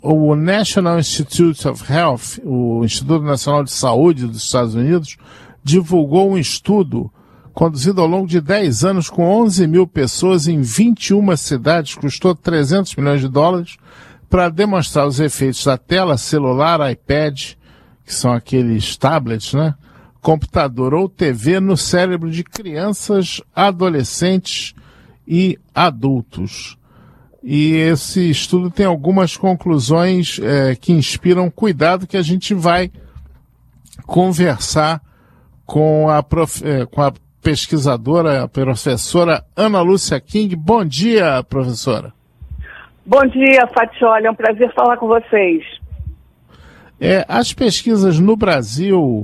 O National Institute of Health, o Instituto Nacional de Saúde dos Estados Unidos, divulgou um estudo conduzido ao longo de 10 anos com 11 mil pessoas em 21 cidades, custou 300 milhões de dólares, para demonstrar os efeitos da tela, celular, iPad, que são aqueles tablets, né? Computador ou TV no cérebro de crianças, adolescentes e adultos. E esse estudo tem algumas conclusões que inspiram cuidado, que a gente vai conversar com a pesquisadora, a professora Ana Lúcia King. Bom dia, professora. Bom dia, Fatioli. É um prazer falar com vocês. As pesquisas no Brasil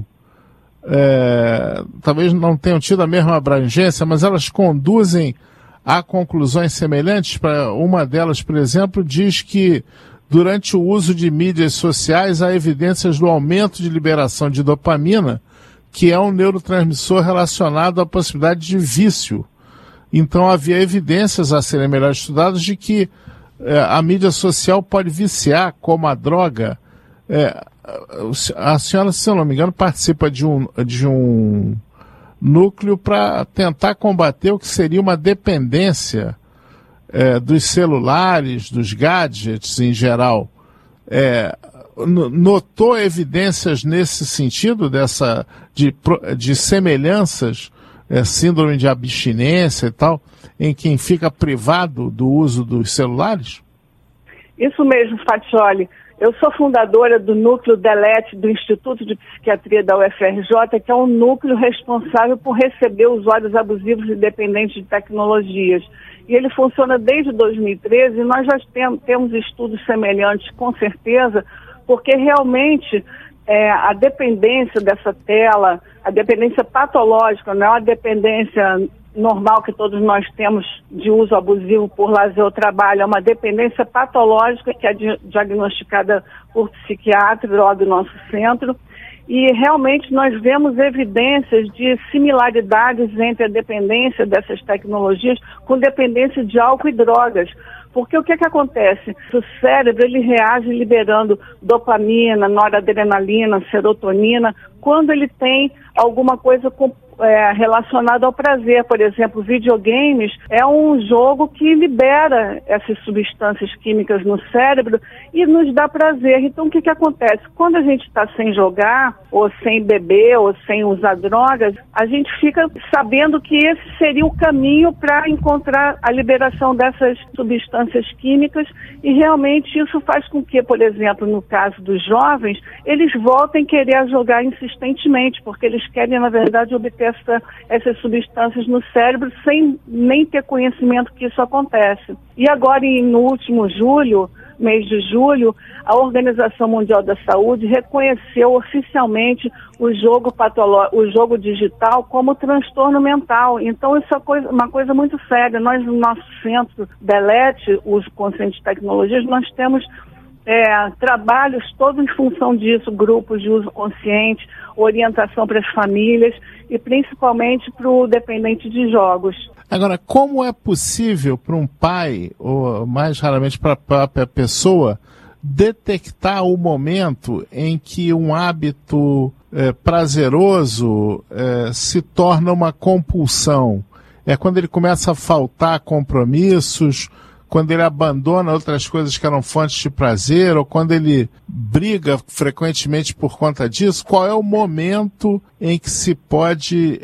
talvez não tenham tido a mesma abrangência, mas elas conduzem a conclusões semelhantes. Uma delas, por exemplo, diz que durante o uso de mídias sociais há evidências do aumento de liberação de dopamina, que é um neurotransmissor relacionado à possibilidade de vício. Então havia evidências a serem melhor estudadas de que a mídia social pode viciar, como a droga. A senhora, se eu não me engano, participa de um núcleo para tentar combater o que seria uma dependência dos celulares, dos gadgets em geral. Notou evidências nesse sentido, de semelhanças, síndrome de abstinência e tal, em quem fica privado do uso dos celulares? Isso mesmo, Fatioli. Eu sou fundadora do Núcleo DELET do Instituto de Psiquiatria da UFRJ, que é um núcleo responsável por receber usuários abusivos e dependentes de tecnologias. E ele funciona desde 2013 e nós já temos estudos semelhantes, com certeza, porque realmente a dependência dessa tela, a dependência patológica, não é a dependência normal que todos nós temos de uso abusivo por lazer ou trabalho, é uma dependência patológica que é diagnosticada por psiquiatra logo no nosso centro. E realmente nós vemos evidências de similaridades entre a dependência dessas tecnologias com dependência de álcool e drogas. Porque o que acontece? O cérebro ele reage liberando dopamina, noradrenalina, serotonina, quando ele tem alguma coisa relacionada ao prazer. Por exemplo, videogames é um jogo que libera essas substâncias químicas no cérebro e nos dá prazer. Então, o que acontece? Quando a gente está sem jogar, ou sem beber, ou sem usar drogas, a gente fica sabendo que esse seria o caminho para encontrar a liberação dessas substâncias químicas, e realmente isso faz com que, por exemplo, no caso dos jovens, eles voltem a querer jogar insistentemente, porque eles querem, na verdade, obter essas substâncias no cérebro sem nem ter conhecimento que isso acontece. E agora, no último julho, mês de julho, a Organização Mundial da Saúde reconheceu oficialmente o jogo digital como transtorno mental. Então, isso é uma coisa muito séria. Nós, no nosso centro DELET, Uso Consciente de Tecnologias, nós temos trabalhos todos em função disso, grupos de uso consciente, orientação para as famílias e principalmente para o dependente de jogos. Agora, como é possível para um pai, ou mais raramente para a própria pessoa, detectar o momento em que um hábito prazeroso se torna uma compulsão? É quando ele começa a faltar compromissos, quando ele abandona outras coisas que eram fontes de prazer, ou quando ele briga frequentemente por conta disso? Qual é o momento em que se pode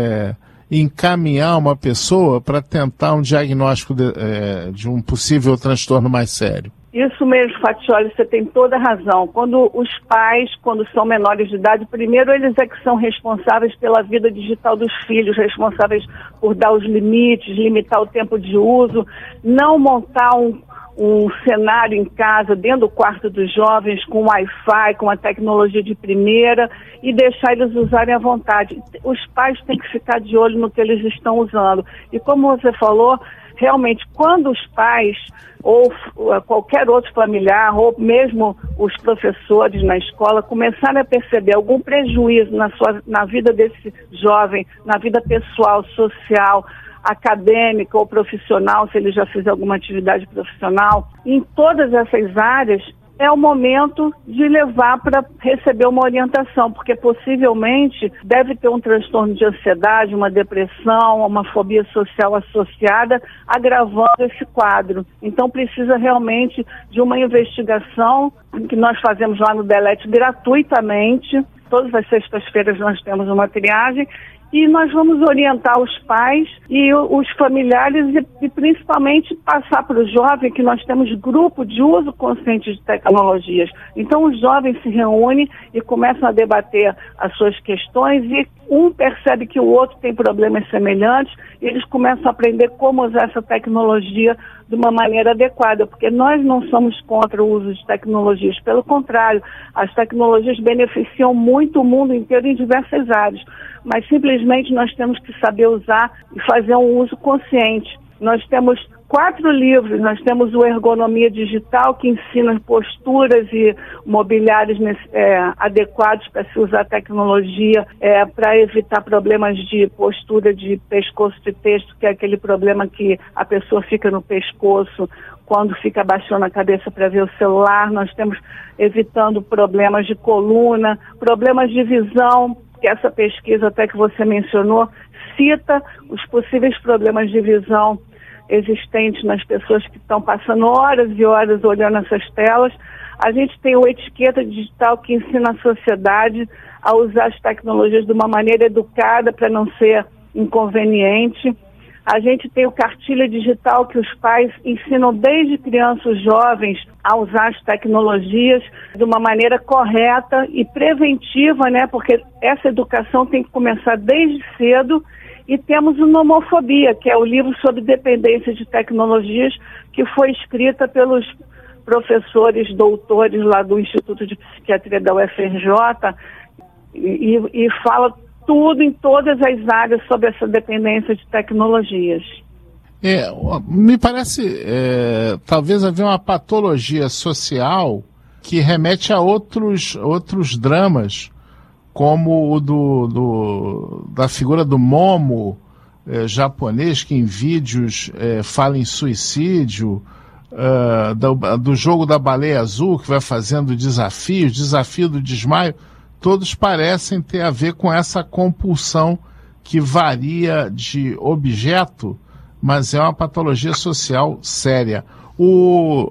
encaminhar uma pessoa para tentar um diagnóstico de um possível transtorno mais sério? Isso mesmo, Fatioli, você tem toda a razão. Quando os pais, quando são menores de idade, primeiro eles é que são responsáveis pela vida digital dos filhos, responsáveis por dar os limites, limitar o tempo de uso, não montar um cenário em casa, dentro do quarto dos jovens, com Wi-Fi, com a tecnologia de primeira, e deixar eles usarem à vontade. Os pais têm que ficar de olho no que eles estão usando. E como você falou, realmente, quando os pais ou qualquer outro familiar, ou mesmo os professores na escola, começarem a perceber algum prejuízo na vida desse jovem, na vida pessoal, social, acadêmica ou profissional, se ele já fizer alguma atividade profissional, em todas essas áreas, é o momento de levar para receber uma orientação, porque possivelmente deve ter um transtorno de ansiedade, uma depressão, uma fobia social associada, agravando esse quadro. Então precisa realmente de uma investigação que nós fazemos lá no DELET gratuitamente. Todas as sextas-feiras nós temos uma triagem e nós vamos orientar os pais e os familiares e principalmente passar para o jovem que nós temos grupo de uso consciente de tecnologias. Então os jovens se reúnem e começam a debater as suas questões e um percebe que o outro tem problemas semelhantes e eles começam a aprender como usar essa tecnologia de uma maneira adequada, porque nós não somos contra o uso de tecnologias, pelo contrário, as tecnologias beneficiam muito o mundo inteiro em diversas áreas, mas simplesmente nós temos que saber usar e fazer um uso consciente. Nós temos 4 livros, nós temos o Ergonomia Digital, que ensina posturas e mobiliários adequados para se usar tecnologia, para evitar problemas de postura de pescoço de texto, que é aquele problema que a pessoa fica no pescoço quando fica abaixando a cabeça para ver o celular. Nós temos evitando problemas de coluna, problemas de visão, que essa pesquisa até que você mencionou cita os possíveis problemas de visão existentes nas pessoas que estão passando horas e horas olhando essas telas. A gente tem o Etiqueta Digital, que ensina a sociedade a usar as tecnologias de uma maneira educada para não ser inconveniente. A gente tem o Cartilha Digital, que os pais ensinam desde crianças, os jovens, a usar as tecnologias de uma maneira correta e preventiva, né? Porque essa educação tem que começar desde cedo. E temos o Nomofobia, que é o livro sobre dependência de tecnologias, que foi escrita pelos professores, doutores lá do Instituto de Psiquiatria da UFRJ e fala tudo em todas as áreas sobre essa dependência de tecnologias. Me parece, talvez haver uma patologia social que remete a outros dramas, como o da figura do Momo japonês, que em vídeos fala em suicídio, do jogo da baleia azul, que vai fazendo desafios, desafio do desmaio, todos parecem ter a ver com essa compulsão que varia de objeto, mas é uma patologia social séria. O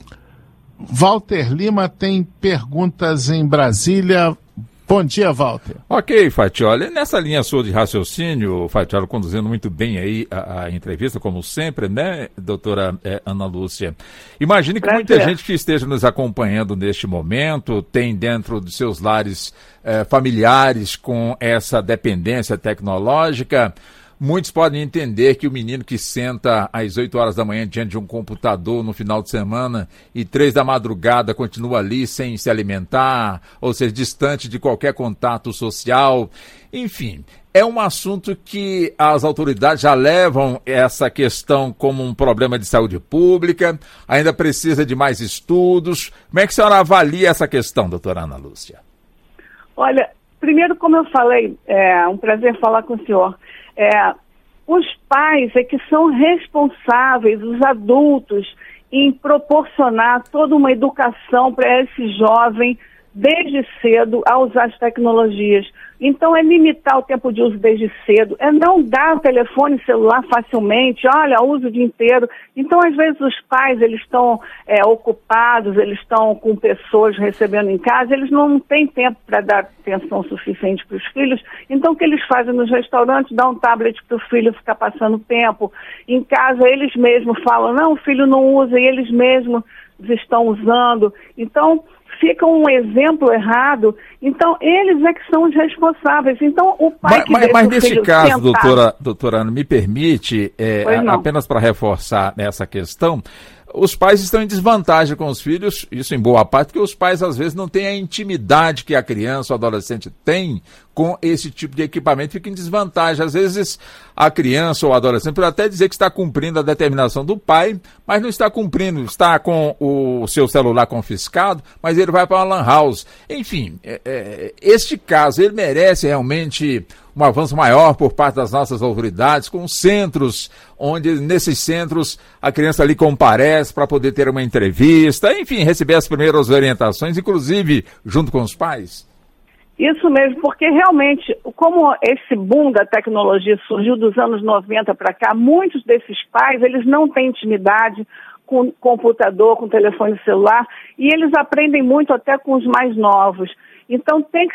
Walter Lima tem perguntas em Brasília. Bom dia, Walter. Ok, Fatioli. Nessa linha sua de raciocínio, Fatioli, conduzindo muito bem aí a entrevista, como sempre, né, doutora Ana Lúcia? Imagine que muita gente que esteja nos acompanhando neste momento tem dentro de seus lares familiares com essa dependência tecnológica. Muitos podem entender que o menino que senta às 8 horas da manhã diante de um computador no final de semana e 3 da madrugada continua ali sem se alimentar, ou seja, distante de qualquer contato social. Enfim, é um assunto que as autoridades já levam essa questão como um problema de saúde pública, ainda precisa de mais estudos. Como é que a senhora avalia essa questão, doutora Ana Lúcia? Olha, primeiro, como eu falei, é um prazer falar com o senhor. Os pais é que são responsáveis, os adultos, em proporcionar toda uma educação para esse jovem desde cedo a usar as tecnologias. Então é limitar o tempo de uso desde cedo, é não dar o telefone celular facilmente, olha, uso o dia inteiro. Então às vezes os pais, eles estão ocupados, eles estão com pessoas recebendo em casa, eles não têm tempo para dar atenção suficiente para os filhos. Então o que eles fazem nos restaurantes? Dão um tablet para o filho ficar passando tempo. Em casa eles mesmos falam, não, o filho não usa, e eles mesmos estão usando. Então fica um exemplo errado, então eles é que são os responsáveis. Então o pai mas nesse caso, doutora Ana, me permite, apenas para reforçar essa questão, os pais estão em desvantagem com os filhos, isso em boa parte, porque os pais às vezes não têm a intimidade que a criança ou adolescente tem com esse tipo de equipamento, fica em desvantagem. Às vezes a criança ou adolescente pode até dizer que está cumprindo a determinação do pai, mas não está cumprindo, está com o seu celular confiscado, mas ele vai para uma lan house. Enfim, este caso, ele merece realmente um avanço maior por parte das nossas autoridades, com centros, onde nesses centros a criança ali comparece para poder ter uma entrevista, enfim, receber as primeiras orientações, inclusive junto com os pais? Isso mesmo, porque realmente, como esse boom da tecnologia surgiu dos anos 90 para cá, muitos desses pais, eles não têm intimidade com computador, com telefone celular, e eles aprendem muito até com os mais novos. Então tem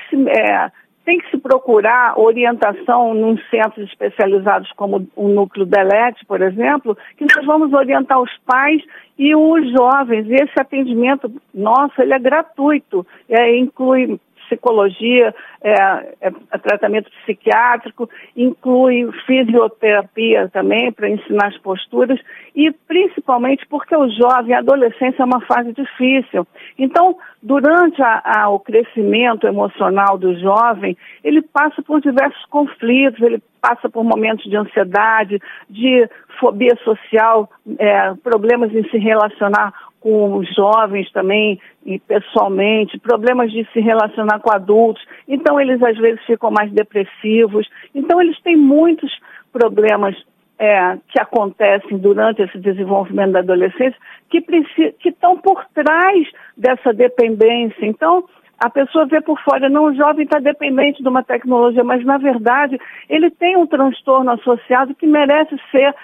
que se procurar orientação em centros especializados como o Núcleo DELET, por exemplo, que nós vamos orientar os pais e os jovens. E esse atendimento nosso, ele é gratuito, inclui psicologia, tratamento psiquiátrico, inclui fisioterapia também para ensinar as posturas e principalmente porque o jovem, a adolescência é uma fase difícil. Então, durante o crescimento emocional do jovem, ele passa por diversos conflitos, ele passa por momentos de ansiedade, de fobia social, problemas em se relacionar com os jovens também, e pessoalmente, problemas de se relacionar com adultos. Então, eles às vezes ficam mais depressivos. Então, eles têm muitos problemas que acontecem durante esse desenvolvimento da adolescência que estão por trás dessa dependência. Então, a pessoa vê por fora, não, o jovem está dependente de uma tecnologia, mas, na verdade, ele tem um transtorno associado que merece ser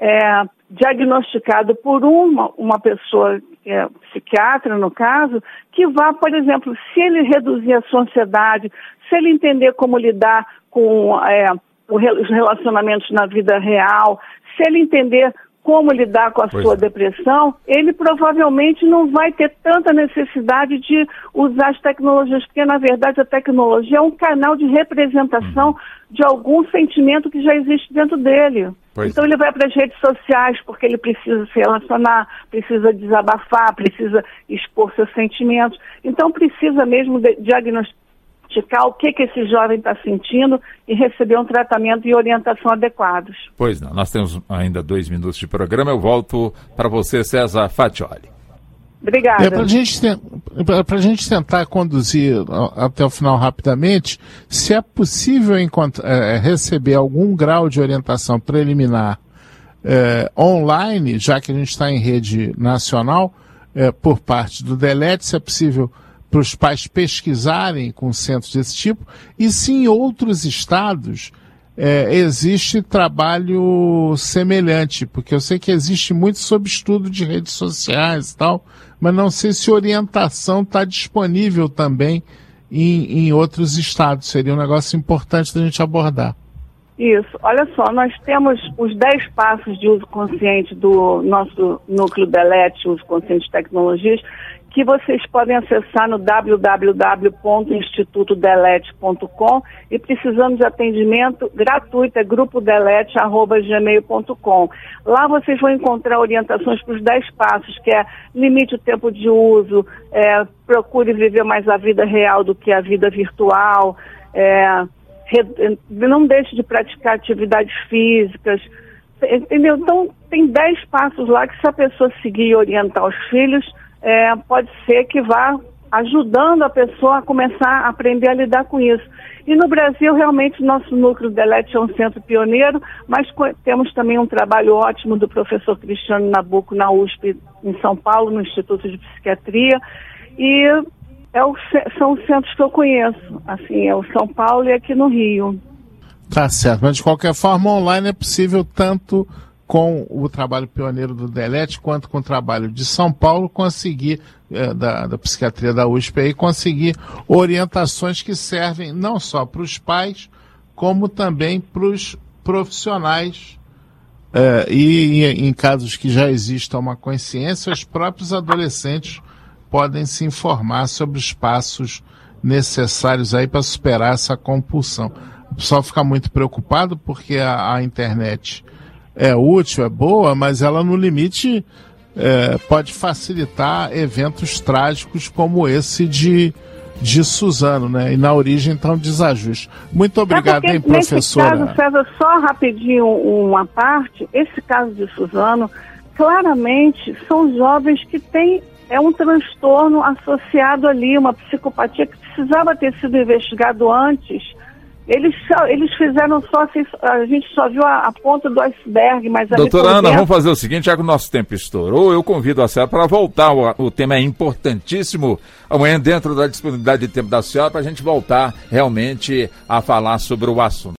diagnosticado por uma pessoa, psiquiatra no caso, que vá, por exemplo, se ele reduzir a sua ansiedade, se ele entender como lidar com os relacionamentos na vida real, se ele entender como lidar com a sua depressão, ele provavelmente não vai ter tanta necessidade de usar as tecnologias, porque, na verdade, a tecnologia é um canal de representação de algum sentimento que já existe dentro dele. Então, ele vai para as redes sociais porque ele precisa se relacionar, precisa desabafar, precisa expor seus sentimentos. Então, precisa mesmo diagnosticar o que esse jovem está sentindo e receber um tratamento e orientação adequados. Pois não, nós temos ainda 2 minutos de programa, eu volto para você, César Faccioli. Obrigada. Para a gente tentar conduzir até o final rapidamente, se é possível receber algum grau de orientação preliminar online, já que a gente está em rede nacional, por parte do DELET, se é possível para os pais pesquisarem com centros desse tipo, e se em outros estados existe trabalho semelhante, porque eu sei que existe muito sob estudo de redes sociais e tal, mas não sei se orientação está disponível também em outros estados. Seria um negócio importante da gente abordar. Isso. Olha só, nós temos os 10 passos de uso consciente do nosso Núcleo DELET, uso consciente de tecnologias, que vocês podem acessar no www.institutodelet.com e precisando de atendimento gratuito, é grupodelet@gmail.com. Lá vocês vão encontrar orientações para os 10 passos, que é limite o tempo de uso, procure viver mais a vida real do que a vida virtual, não deixe de praticar atividades físicas, entendeu? Então, tem 10 passos lá que se a pessoa seguir e orientar os filhos, pode ser que vá ajudando a pessoa a começar a aprender a lidar com isso. E no Brasil, realmente, nosso Núcleo DELET é um centro pioneiro, mas temos também um trabalho ótimo do professor Cristiano Nabuco na USP, em São Paulo, no Instituto de Psiquiatria, e são os centros que eu conheço, assim, é o São Paulo e aqui no Rio. Tá certo, mas de qualquer forma, online é possível tanto com o trabalho pioneiro do DELET, quanto com o trabalho de São Paulo, conseguir, da psiquiatria da USP, aí, conseguir orientações que servem não só para os pais, como também para os profissionais, e em casos que já exista uma consciência, os próprios adolescentes podem se informar sobre os passos necessários aí para superar essa compulsão. O pessoal fica muito preocupado porque a internet é útil, é boa, mas ela no limite pode facilitar eventos trágicos como esse de Suzano, né? E na origem está um desajuste. Muito obrigado, hein, professora? Nesse caso, César, só rapidinho uma parte, esse caso de Suzano, claramente são jovens que têm um transtorno associado ali, uma psicopatia que precisava ter sido investigado antes Eles fizeram só, a gente só viu a ponta do iceberg, mas... Doutora Ana, vamos fazer o seguinte, já que o nosso tempo estourou, eu convido a senhora para voltar, o tema é importantíssimo, amanhã dentro da disponibilidade de tempo da senhora, para a gente voltar realmente a falar sobre o assunto.